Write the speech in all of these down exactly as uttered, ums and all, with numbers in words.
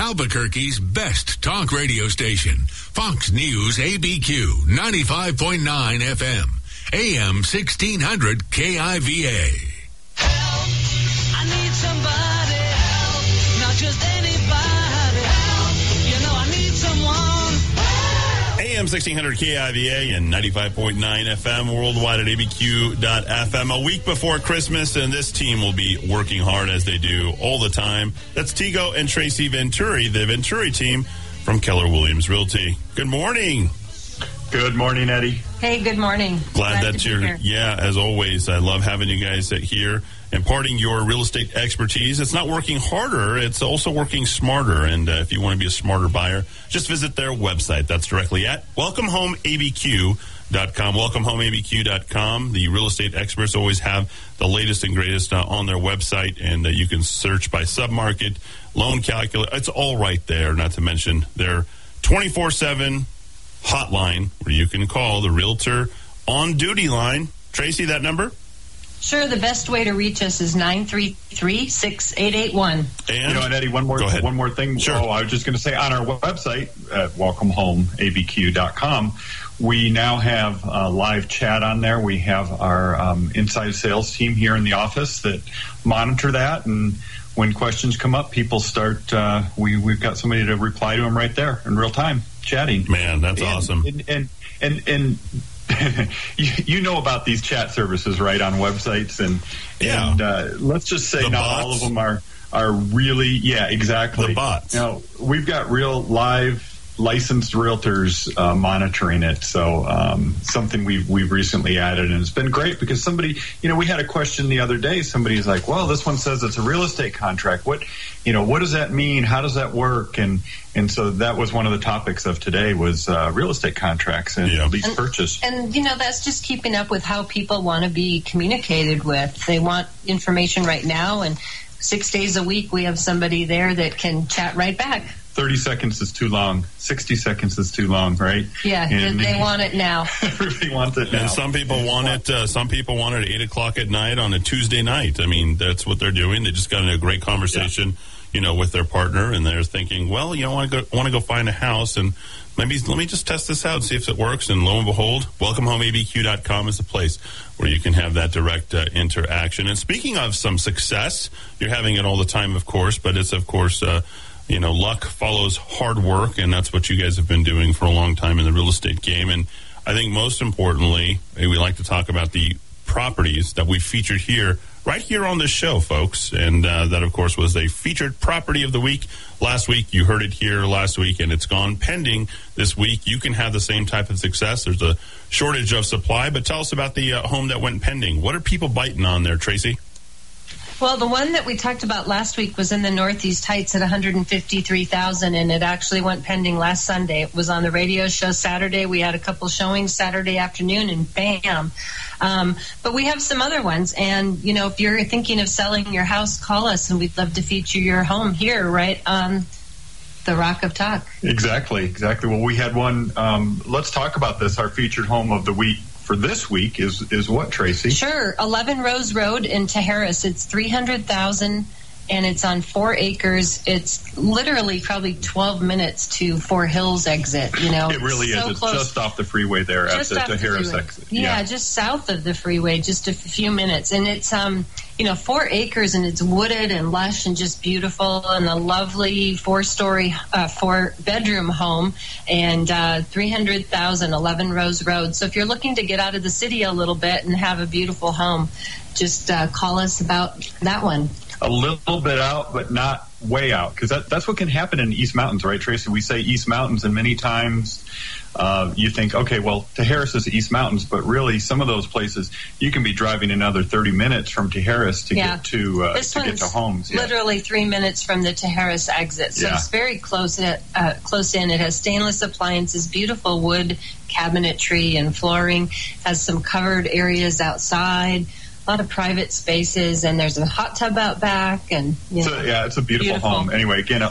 Albuquerque's best talk radio station, Fox News A B Q ninety-five point nine F M, A M sixteen hundred K I V A. Help, I need somebody help, not just anybody help, you know I need someone. A M sixteen hundred K I V A and ninety-five point nine F M, worldwide at A B Q dot F M. A week before Christmas, and this team will be working hard as they do all the time. That's Tigo and Tracy Venturi, the Venturi team from Keller Williams Realty. Good morning. Good morning, Eddie. Hey, good morning. Glad, Glad that you're here. Yeah, as always, I love having you guys here, imparting your real estate expertise. It's not working harder, it's also working smarter. And uh, if you want to be a smarter buyer, just visit their website. That's directly at welcome home A B Q dot com. welcome home A B Q dot com. The real estate experts always have the latest and greatest uh, on their website, and uh, you can search by submarket, loan calculator. It's all right there, not to mention their twenty-four seven hotline where you can call the realtor on duty line. Tracy, that number? Sure. The best way to reach us is nine three three, six eight eight one. And you know, and Eddie, one more one more thing. Sure. Oh, I was just going to say, on our website at welcome home A B Q dot com, we now have a live chat on there. We have our um, inside sales team here in the office that monitor that, and when questions come up, people start. Uh, we we've got somebody to reply to them right there in real time, chatting. Man, that's and, awesome. And and and. and you, you know about these chat services, right, on websites, and yeah. and uh, let's just say the not bots. all of them are are really, yeah, exactly. The bots. Now, we've got real live licensed realtors uh, monitoring it, so um, something we've we've recently added, and it's been great because somebody, you know, we had a question the other day. Somebody's like, "Well, this one says it's a real estate contract. What, you know, what does that mean? How does that work?" And and so that was one of the topics of today was uh, real estate contracts and yeah. lease and, purchase. And you know, that's just keeping up with how people want to be communicated with. They want information right now, and six days a week we have somebody there that can chat right back. thirty seconds is too long. sixty seconds is too long, right? Yeah, and they want it now. Everybody wants it now. And some people want it. Uh, some people want it at eight o'clock at night on a Tuesday night. I mean, that's what they're doing. They just got into a great conversation, yeah. you know, with their partner, and they're thinking, well, you know, I want to go, want to go find a house, and maybe let me just test this out and see if it works. And lo and behold, welcome home A B Q dot com is the place where you can have that direct uh, interaction. And speaking of some success, you're having it all the time, of course, but it's of course. Uh, You know, luck follows hard work, and that's what you guys have been doing for a long time in the real estate game. And I think most importantly, we like to talk about the properties that we featured here, right here on this show, folks. And uh, that, of course, was a featured property of the week last week. You heard it here last week, and it's gone pending this week. You can have the same type of success. There's a shortage of supply, but tell us about the uh, home that went pending. What are people biting on there, Tracy? Well, the one that we talked about last week was in the Northeast Heights at one hundred fifty-three thousand dollars, and it actually went pending last Sunday. It was on the radio show Saturday. We had a couple showings Saturday afternoon, and bam. Um, but we have some other ones, and, you know, if you're thinking of selling your house, call us, and we'd love to feature your home here, right on the Rock of Talk. Exactly, exactly. Well, we had one. Um, let's talk about this. Our featured home of the week for this week is is what, Tracy? Sure. eleven Rose Road in Tejares. It's three hundred thousand dollars, and it's on four acres. It's literally probably twelve minutes to Four Hills exit. You know, it really so is. It's close. Just off the freeway there just at the Tejares the exit. Yeah, yeah, just south of the freeway, just a few minutes. And it's, um, you know, four acres, and it's wooded and lush and just beautiful, and a lovely four-story, uh, four-bedroom home, and uh, three hundred thousand dollars, eleven Rose Road. So if you're looking to get out of the city a little bit and have a beautiful home, just uh, call us about that one. A little bit out, but not way out, because that, that's what can happen in East Mountains, right, Tracy? We say East Mountains, and many times uh, you think, okay, well, Tejares is East Mountains, but really some of those places you can be driving another thirty minutes from Tejares to yeah. get to uh, this to get to homes. Yeah. Literally three minutes from the Tejares exit, so yeah. it's very close. Uh, close in. It has stainless appliances, beautiful wood cabinetry and flooring. Has some covered areas outside. A lot of private spaces, and there's a hot tub out back, and you know, so, yeah, it's a beautiful, beautiful home. Anyway, again,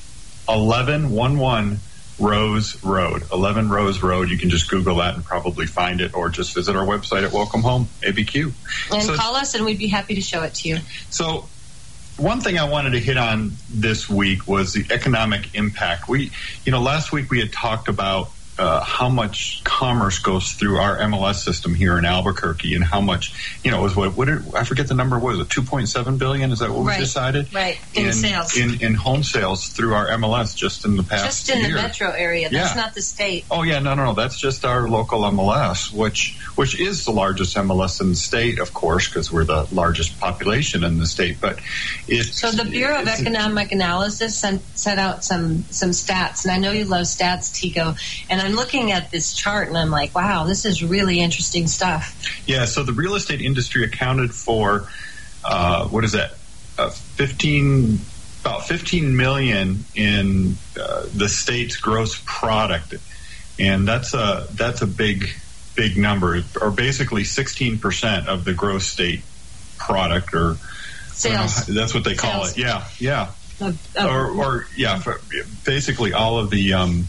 eleven eleven Rose Road, eleven Rose Road. You can just Google that and probably find it, or just visit our website at Welcome Home A B Q. And so, call us, and we'd be happy to show it to you. So, one thing I wanted to hit on this week was the economic impact. We, you know, last week we had talked about uh, how much commerce goes through our M L S system here in Albuquerque, and how much, you know, it was what, what did, I forget the number, what was it, two point seven billion? Is that what right. we decided? Right, in, in sales. In, in home sales through our M L S just in the past Just in year. the metro area. That's Yeah. not the state. Oh, yeah, no, no, no. That's just our local M L S, which which is the largest M L S in the state, of course, because we're the largest population in the state. But it's So the Bureau of Economic Analysis sent, set out some, some stats, and I know you love stats, Tigo, and I'm looking at this chart, and I'm like, wow, this is really interesting stuff. Yeah, so the real estate industry accounted for, uh, what is that, uh, fifteen, about fifteen million in uh, the state's gross product. And that's a, that's a big, big number, or basically sixteen percent of the gross state product, or Sales. know, that's what they call Sales. it. Yeah, yeah. Of, of, Or, or yeah, for basically all of the um,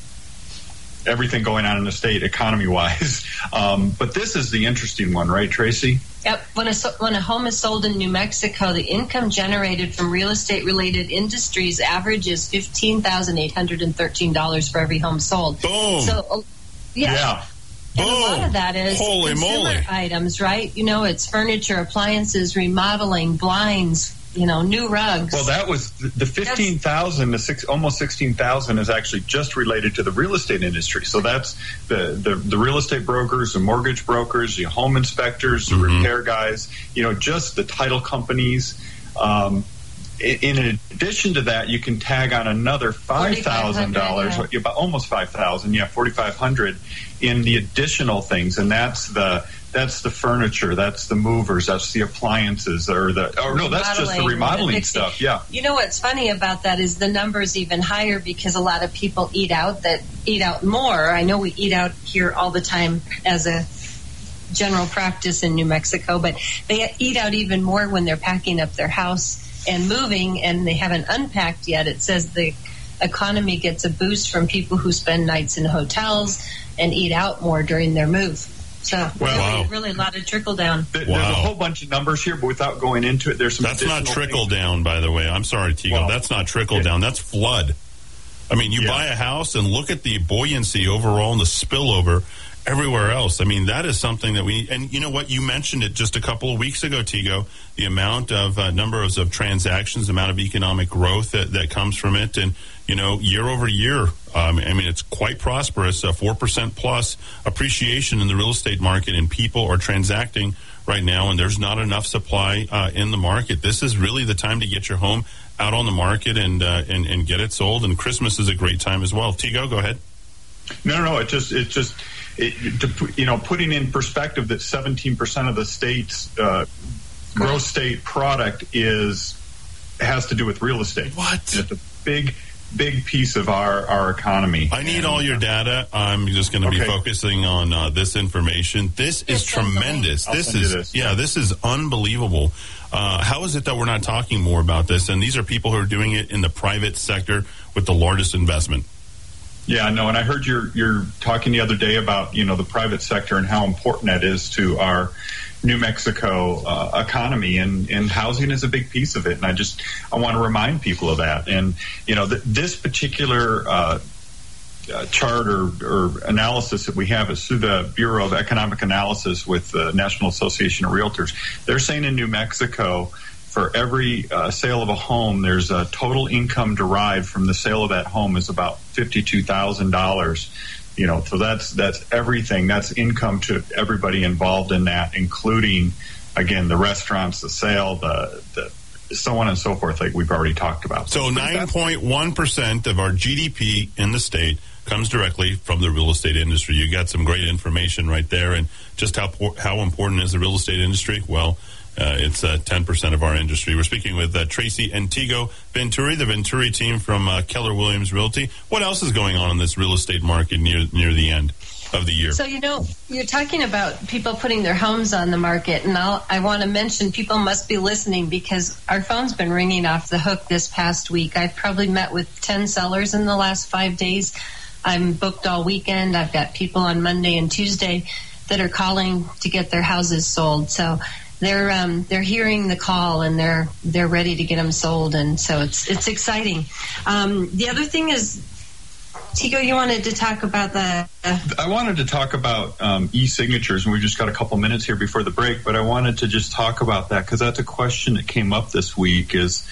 everything going on in the state economy-wise. Um, but this is the interesting one, right, Tracy? Yep. When a, when a home is sold in New Mexico, the income generated from real estate-related industries averages fifteen thousand eight hundred thirteen dollars for every home sold. Boom. So, uh, yeah. Yeah. And a lot of that is Holy consumer moly. items, right? You know, it's furniture, appliances, remodeling, blinds, you know, new rugs. Well, that was the, the fifteen thousand, the six, almost sixteen thousand is actually just related to the real estate industry. So that's the, the, the real estate brokers, the mortgage brokers, the home inspectors, the Mhm. repair guys, you know, just the title companies. Um, in, in addition to that, you can tag on another five thousand dollars, yeah. about almost five thousand, yeah, forty-five hundred in the additional things. And that's the, That's the furniture. That's the movers. That's the appliances, or the. Oh no, that's just the remodeling the stuff. Yeah. You know what's funny about that is the number's even higher because a lot of people eat out that eat out more. I know we eat out here all the time as a general practice in New Mexico, but they eat out even more when they're packing up their house and moving, and they haven't unpacked yet. It says the economy gets a boost from people who spend nights in hotels and eat out more during their move. So Well, really, wow. really a lot of trickle down. Th- Wow. There's a whole bunch of numbers here, but without going into it, there's some. That's not additional trickle things. down, by the way. I'm sorry, Tigo. Well, that's not trickle yeah. down. That's flood. I mean, you Yeah. buy a house and look at the buoyancy overall and the spillover everywhere else. I mean, that is something that we, and you know what, you mentioned it just a couple of weeks ago, Tigo, the amount of uh, numbers of transactions, the amount of economic growth that, that comes from it. And, you know, year over year, um, I mean, it's quite prosperous, uh, four percent plus appreciation in the real estate market, and people are transacting right now, and there's not enough supply uh, in the market. This is really the time to get your home out on the market and, uh, and, and get it sold. And Christmas is a great time as well. Tigo, go ahead. No, no, no. It just, it just, it, to put, you know, putting in perspective that seventeen percent of the state's uh, gross state product is has to do with real estate. What? It's a big, big piece of our, our economy. I need And, all your data. I'm just going to be Okay. focusing on uh, this information. This is Yes, send the link. tremendous. I'll This send you is this. yeah, this is unbelievable. Uh, how is it that we're not talking more about this? And these are people who are doing it in the private sector with the largest investment. Yeah, no, and I heard you're you're talking the other day about, you know, the private sector and how important that is to our New Mexico uh, economy, and, and housing is a big piece of it. And I just I want to remind people of that. And you know, th- this particular uh, uh, chart or, or analysis that we have is through the Bureau of Economic Analysis with the National Association of Realtors. They're saying in New Mexico, for every uh, sale of a home, there's a total income derived from the sale of that home is about fifty-two thousand dollars. You know, so that's that's everything. That's income to everybody involved in that, including, again, the restaurants, the sale, the, the so on and so forth, like we've already talked about. So nine point one percent of our G D P in the state comes directly from the real estate industry. You got some great information right there. And just how how important is the real estate industry? Well, Uh, it's uh, ten percent of our industry. We're speaking with uh, Tracy and Tigo Venturi, the Venturi team from uh, Keller Williams Realty. What else is going on in this real estate market near near the end of the year? So, you know, you're talking about people putting their homes on the market, and I'll, I want to mention people must be listening because our phone's been ringing off the hook this past week. I've probably met with ten sellers in the last five days. I'm booked all weekend. I've got people on Monday and Tuesday that are calling to get their houses sold. So they're um, they're hearing the call and they're they're ready to get them sold, and so it's it's exciting. Um, the other thing is, Tigo, you wanted to talk about the. Uh, I wanted to talk about um, e-signatures, and we've just got a couple minutes here before the break. But I wanted to just talk about that because that's a question that came up this week. Is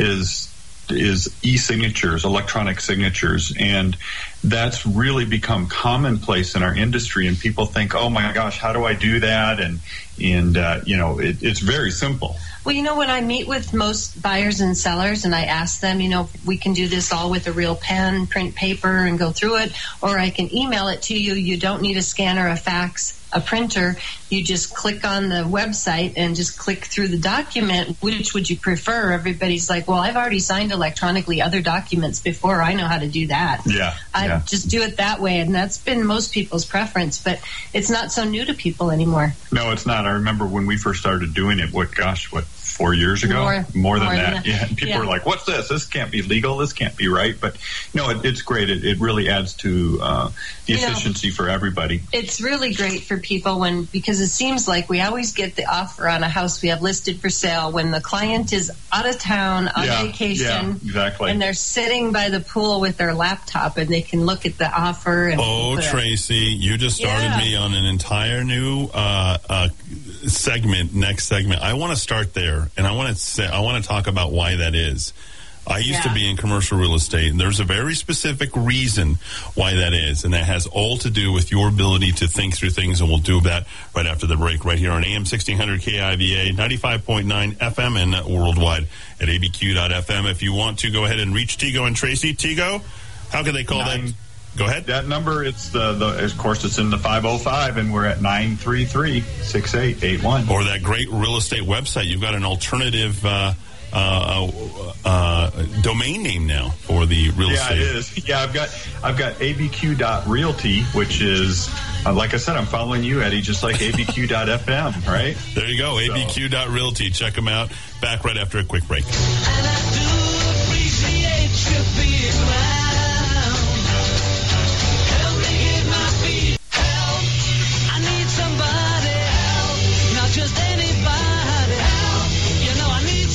is is e-signatures, electronic signatures, and that's really become commonplace in our industry. And people think, "Oh my gosh, how do I do that?" And and uh, you know, it, it's very simple. Well, you know, when I meet with most buyers and sellers and I ask them, you know, we can do this all with a real pen, print paper, and go through it, or I can email it to you. You don't need a scanner, a fax, a printer. You just click on the website and just click through the document. Which would you prefer? Everybody's like, well, I've already signed electronically other documents before. I know how to do that. Yeah. I yeah. just do it that way, and that's been most people's preference, but it's not so new to people anymore. No, it's not. I remember when we first started doing it, what, gosh, what, four years ago? More, more than more that. Than yeah. And people yeah. were like, what's this? This can't be legal. This can't be right. But no, it, it's great. It, it really adds to uh, the you efficiency know, for everybody. It's really great for people when, because it seems like we always get the offer on a house we have listed for sale when the client is out of town on yeah, vacation. Yeah, exactly. And they're sitting by the pool with their laptop and they can look at the offer. And oh, Tracy, you just started yeah. me on an entire new uh, uh, segment, next segment. I want to start there, and I want to say, I want to talk about why that is. I used yeah. to be in commercial real estate, and there's a very specific reason why that is, and that has all to do with your ability to think through things, and we'll do that right after the break, right here on A M sixteen hundred K I V A, ninety-five point nine F M, and worldwide at A B Q dot F M. If you want to, go ahead and reach Tigo and Tracy. Tigo, how can they call Nine. that? Go ahead. That number, it's the, the of course, it's in the five oh five, and we're at nine three three, six eight eight one. Or that great real estate website. You've got an alternative uh, uh, uh, domain name now for the real yeah, estate. Yeah, it is. Yeah, I've got I've got A B Q dot realty, which is, uh, like I said, I'm following you, Eddie, just like A B Q dot F M, right? There you go, A B Q dot realty. Check them out. Back right after a quick break. And I do appreciate you being around. Help me get my feet. Help. I need somebody. Help. Not just anybody. Help. You know I need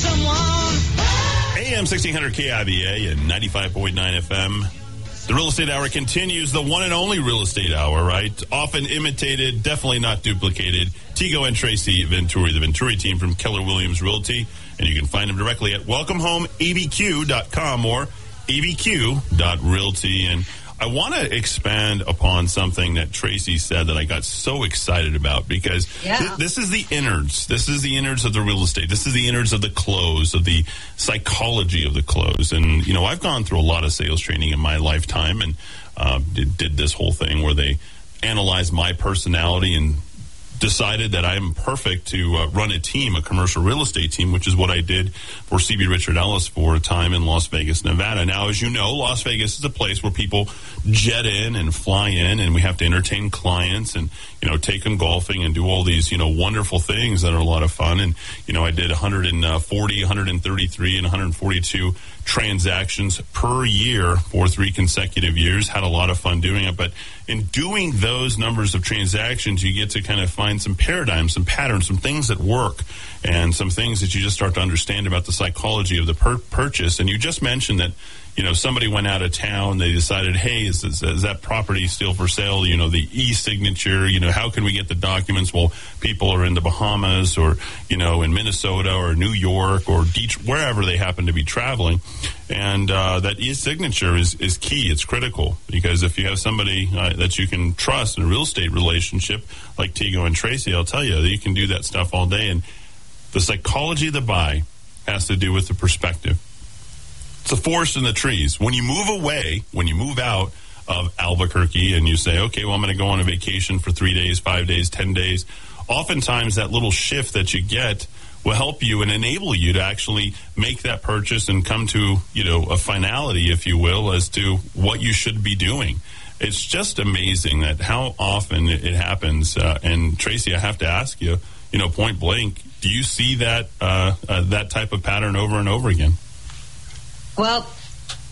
someone. A M sixteen hundred K I V A and ninety-five point nine F M. The Real Estate Hour continues, the one and only Real Estate Hour, right? Often imitated, definitely not duplicated. Tigo and Tracy Venturi, the Venturi team from Keller Williams Realty. And you can find them directly at welcome home A B Q dot com or A B Q dot realty. And I want to expand upon something that Tracy said that I got so excited about, because yeah. th- this is the innards. This is the innards of the real estate. This is the innards of the close, of the psychology of the close. And, you know, I've gone through a lot of sales training in my lifetime, and uh, did, did this whole thing where they analyzed my personality and decided that I'm perfect to uh, run a team, a commercial real estate team, which is what I did for C B Richard Ellis for a time in Las Vegas, Nevada. Now, as you know, Las Vegas is a place where people jet in and fly in, and we have to entertain clients and, you know, take them golfing and do all these, you know, wonderful things that are a lot of fun. And, you know, I did one hundred forty, one hundred thirty-three, and one hundred forty-two transactions per year for three consecutive years. Had a lot of fun doing it. But in doing those numbers of transactions, you get to kind of find some paradigms, some patterns, some things that work, and some things that you just start to understand about the psychology of the per- purchase. And you just mentioned that, you know, somebody went out of town, they decided, hey, is, is, is that property still for sale? You know, the e-signature, you know, how can we get the documents? Well, people are in the Bahamas or, you know, in Minnesota or New York or Detroit, wherever they happen to be traveling. And uh, that e-signature is, is key. It's critical, because if you have somebody uh, that you can trust in a real estate relationship like Tigo and Tracy, I'll tell you, you can do that stuff all day. And the psychology of the buy has to do with the perspective. It's a forest in the trees. When you move away, when you move out of Albuquerque and you say, okay, well, I'm going to go on a vacation for three days, five days, ten days, oftentimes that little shift that you get will help you and enable you to actually make that purchase and come to, you know, a finality, if you will, as to what you should be doing. It's just amazing that how often it, it happens. Uh, and Tracy, I have to ask you, you know, point blank, do you see that uh, uh, that type of pattern over and over again? Well,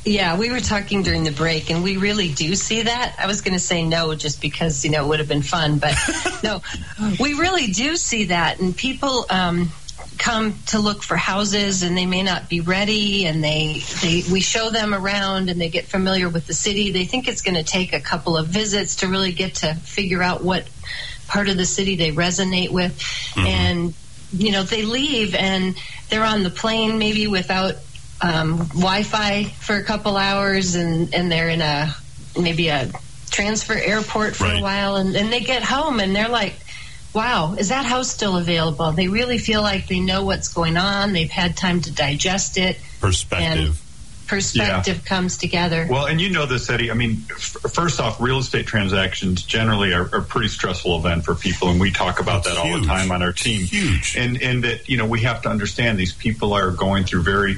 Yeah, we were talking during the break, and we really do see that. I was going to say no just because, you know, it would have been fun, but no, we really do see that. And people um, come to look for houses, and they may not be ready, and they, they we show them around, and they get familiar with the city. They think it's going to take a couple of visits to really get to figure out what part of the city they resonate with. Mm-hmm. And, you know, they leave, and they're on the plane maybe without Um, Wi-Fi for a couple hours, and, and they're in a maybe a transfer airport for right. a while, and then they get home and they're like, wow, is that house still available? They really feel like they know what's going on. They've had time to digest it. Perspective. And perspective yeah. comes together. Well, and you know this, Eddie. I mean, f- first off, real estate transactions generally are, are a pretty stressful event for people, and we talk about That's that all huge. the time on our team. Huge. And, and that, you know, we have to understand these people are going through very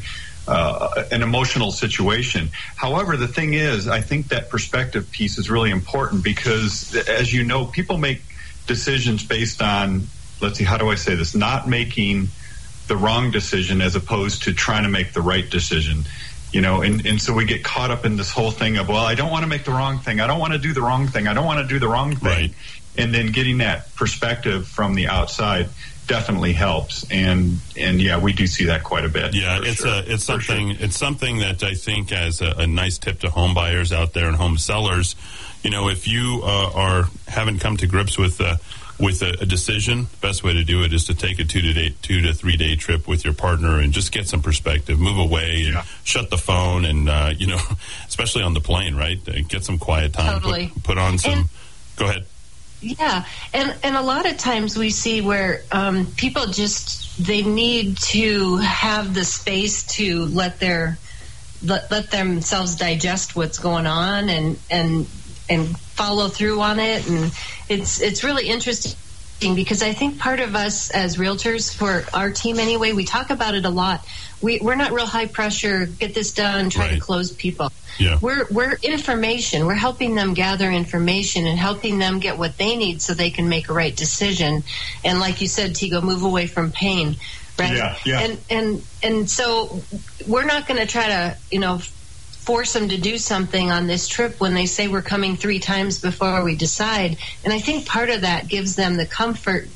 Uh, an emotional situation. However, the thing is, I think that perspective piece is really important because, as you know, people make decisions based on, let's see, how do I say this, not making the wrong decision as opposed to trying to make the right decision. You know, and, and so we get caught up in this whole thing of, well, I don't want to make the wrong thing. I don't want to do the wrong thing. I don't want to do the wrong thing. Right. And then getting that perspective from the outside definitely helps, and and yeah, we do see that quite a bit. Yeah, it's sure. a it's For something sure. it's something that I think as a, a nice tip to home buyers out there and home sellers. You know, if you uh, are haven't come to grips with uh, with a, a decision, the best way to do it is to take a two to day, two to three day trip with your partner and just get some perspective. Move away and Yeah. shut the phone, and uh, you know, especially on the plane, right? Uh, get some quiet time. Totally. Put, put on some. And- go ahead. Yeah, and and a lot of times we see where um, people just they need to have the space to let their let, let themselves digest what's going on and and and follow through on it, and it's it's really interesting because I think part of us as realtors, for our team anyway, we talk about it a lot. We we're not real high pressure, get this done, try Right. to close people. Yeah. We're we're information. We're helping them gather information and helping them get what they need so they can make a right decision. And like you said, Tigo, move away from pain, right? Yeah, yeah. And and and so we're not going to try to, you know, force them to do something on this trip when they say we're coming three times before we decide. And I think part of that gives them the comfort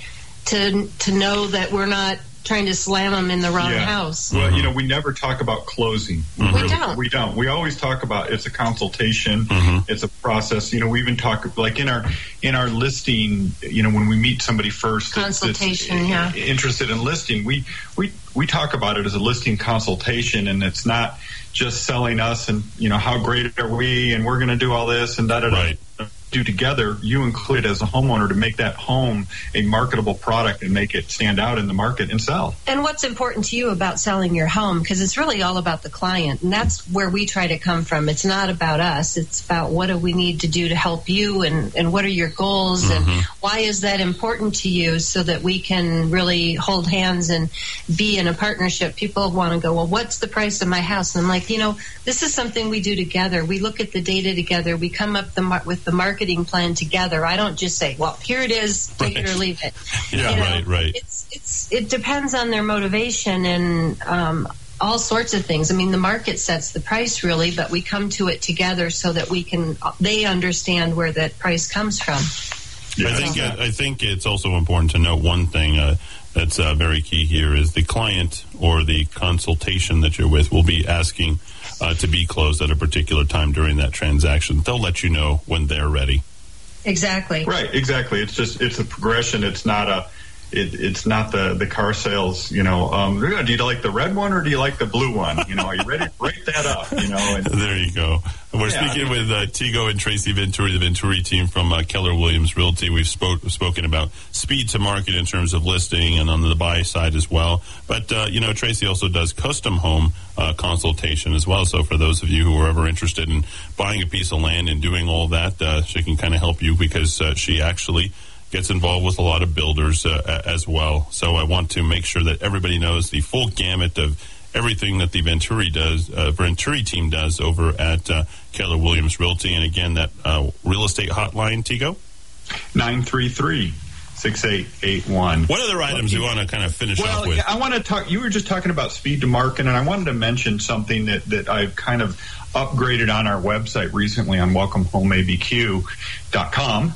to to know that we're not trying to slam them in the wrong Yeah. house. Well, you know, we never talk about closing. Mm-hmm. We don't. We don't. We always talk about it's a consultation. Mm-hmm. It's a process. You know, we even talk like in our in our listing. You know, when we meet somebody first, that's- that's Consultation, yeah. interested in listing, we we we talk about it as a listing consultation, and it's not just selling us and you know how great are we and we're going to do all this and da da da. Right. Do together, you include as a homeowner to make that home a marketable product and make it stand out in the market and sell. And what's important to you about selling your home? Because it's really all about the client, and that's where we try to come from. It's not about us. It's about what do we need to do to help you, and, and what are your goals, Mm-hmm. and why is that important to you, so that we can really hold hands and be in a partnership. People want to go, well, what's the price of my house? And I'm like, you know, this is something we do together. We look at the data together. We come up the mar- with the marketing plan together. I don't just say, well, here it is, take Right. it or leave it. Yeah, You know, right, right. It's, it's, it depends on their motivation and um, all sorts of things. I mean, the market sets the price really, but we come to it together so that we can, they understand where that price comes from. I think it, I think it's also important to note one thing uh, that's uh, very key here is the client or the consultation that you're with will be asking uh, to be closed at a particular time during that transaction. They'll let you know when they're ready. Exactly. Right, exactly. It's just it's a progression. It's not a it, it's not the, the car sales. You know, um, do you like the red one or do you like the blue one? You know, are you ready to break that up? You know, and There you go. We're Yeah, speaking I mean- with uh, Tigo and Tracy Venturi, the Venturi team from uh, Keller Williams Realty. We've spoke, spoken about speed to market in terms of listing and on the buy side as well. But, uh, you know, Tracy also does custom home uh, consultation as well. So for those of you who are ever interested in buying a piece of land and doing all that, uh, she can kind of help you because uh, she actually gets involved with a lot of builders uh, as well. So I want to make sure that everybody knows the full gamut of everything that the Venturi does, uh, Venturi team does over at uh, Keller Williams Realty. And again, that uh, real estate hotline, Tigo? nine three three, six eight eight one. What other items do you want to kind of finish Well, off with? yeah, I want to talk. You were just talking about speed to market, and I wanted to mention something that, that I've kind of upgraded on our website recently on welcome home A B Q dot com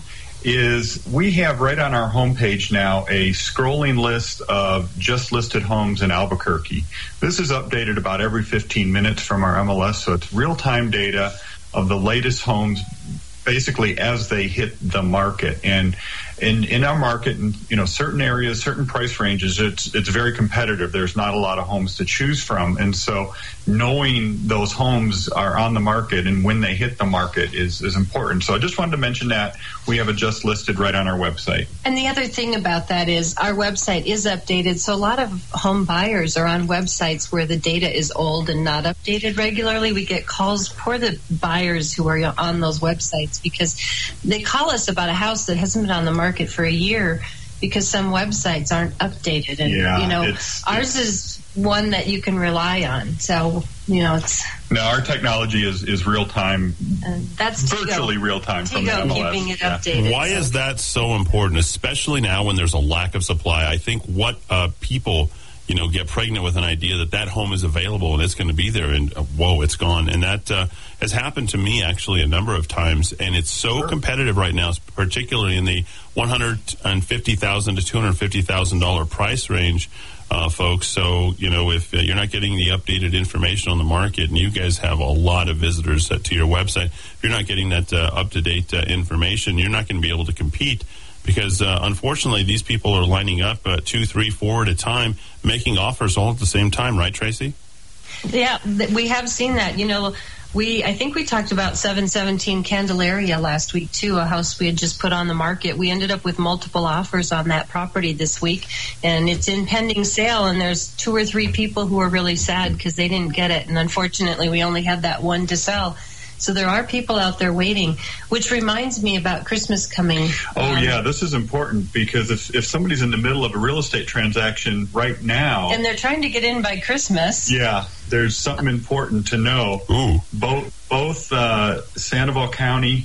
is we have right on our homepage now a scrolling list of just listed homes in Albuquerque. This is updated about every fifteen minutes from our M L S, so it's real-time data of the latest homes basically as they hit the market. And in, in our market, in you know certain areas, certain price ranges, it's it's very competitive. There's not a lot of homes to choose from, and so knowing those homes are on the market and when they hit the market is is important. So I just wanted to mention that we have it just listed right on our website. And the other thing about that is our website is updated, so a lot of home buyers are on websites where the data is old and not updated regularly. We get calls for the buyers who are on those websites because they call us about a house that hasn't been on the market for a year because some websites aren't updated. And, Yeah, you know, it's- ours is one that you can rely on. So, you know, it's Now our technology is is real time, uh, that's Tigo. virtually real time from the Tigo M L S. keeping it Yeah. updated. Why so. is that so important, especially now when there's a lack of supply? I think what uh, people, you know, get pregnant with an idea that that home is available and it's going to be there, and uh, whoa, it's gone. And that uh, has happened to me actually a number of times, and it's so Sure. competitive right now, particularly in the one hundred fifty thousand dollars to two hundred fifty thousand dollars price range. Uh, folks, so you know if uh, you're not getting the updated information on the market, and you guys have a lot of visitors uh, to your website, if you're not getting that uh, up-to-date uh, information, you're not going to be able to compete because uh, unfortunately these people are lining up uh, two, three, four at a time, making offers all at the same time, right, Tracy? Yeah, th- we have seen that. You know, we I think we talked about seven seventeen Candelaria last week too, a house we had just put on the market. We ended up with multiple offers on that property this week, and it's in pending sale. And there's two or three people who are really sad because they didn't get it, and unfortunately, we only had that one to sell. So there are people out there waiting, which reminds me about Christmas coming. Oh, Um, yeah, this is important because if, if somebody's in the middle of a real estate transaction right now, And they're trying to get in by Christmas. yeah, there's something important to know. Ooh. Both both uh, Sandoval County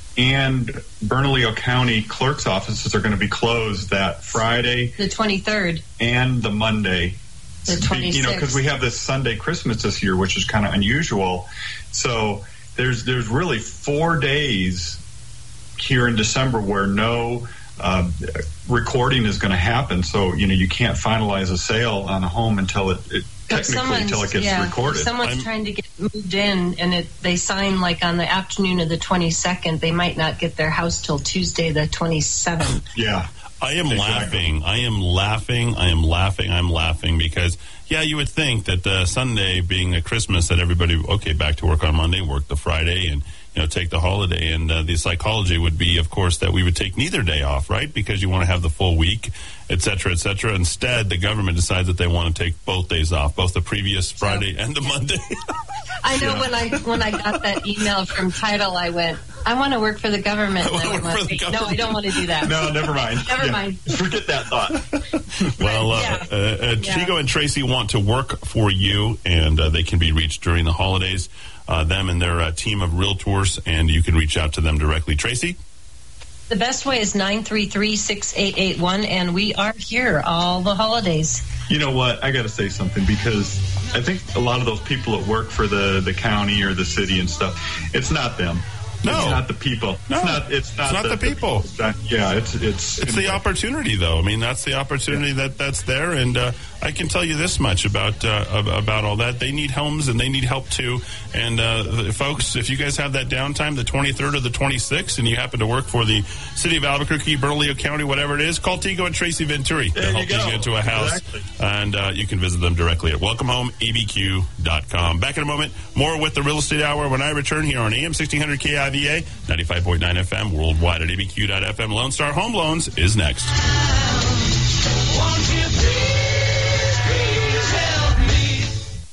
and Bernalillo County clerk's offices are going to be closed that Friday The twenty-third. and the Monday. The You know, twenty-sixth. because we have this Sunday Christmas this year, which is kind of unusual. So there's there's really four days here in December where no uh, recording is going to happen. So you know you can't finalize a sale on a home until it, it If technically someone's- until it gets yeah, recorded. If someone's I'm- trying to get moved in and it, they sign like on the afternoon of the twenty-second, they might not get their house till Tuesday the twenty-seventh. Yeah. I am Exactly. laughing. I am laughing. I am laughing. I'm laughing because, yeah, you would think that uh, Sunday being a Christmas, that everybody, okay, back to work on Monday, work the Friday, and, you know, take the holiday. And uh, the psychology would be, of course, that we would take neither day off, right? Because you want to have the full week, et cetera, et cetera. Instead, the government decides that they want to take both days off, both the previous Friday and the Monday. I know when I when I got that email from Title, I went, I want to work for the government. I wanna And work went, for the no, I government." don't want to do that. No, never mind. Never Yeah. mind. Forget that thought. Well, uh, Yeah. uh, uh, Yeah. Chigo and Tracy want to work for you, and uh, they can be reached during the holidays. Uh, them and their uh, team of realtors, and you can reach out to them directly. Tracy? The best way is nine three three, six eight eight one, and we are here all the holidays. You know what? I got to say something because I think a lot of those people that work for the, the county or the city and stuff, it's not them. No. It's not the people. No. It's not, it's not, It's not the people. It's not- yeah, it's it's It's the opportunity, though. I mean, that's the opportunity that, that's there, and uh, I can tell you this much about uh, ab- about all that. They need homes, and they need help, too. And, uh, folks, if you guys have that downtime, the twenty-third or the twenty-sixth, and you happen to work for the city of Albuquerque, Bernalillo County, whatever it is, call Tigo and Tracy Venturi to There you help you go. get into a house. Exactly. And uh, you can visit them directly at welcome home A B Q dot com. Back in a moment, more with the Real Estate Hour when I return here on A M sixteen hundred K I V A, ninety-five point nine F M, worldwide at A B Q dot F M. Lone Star Home Loans is next.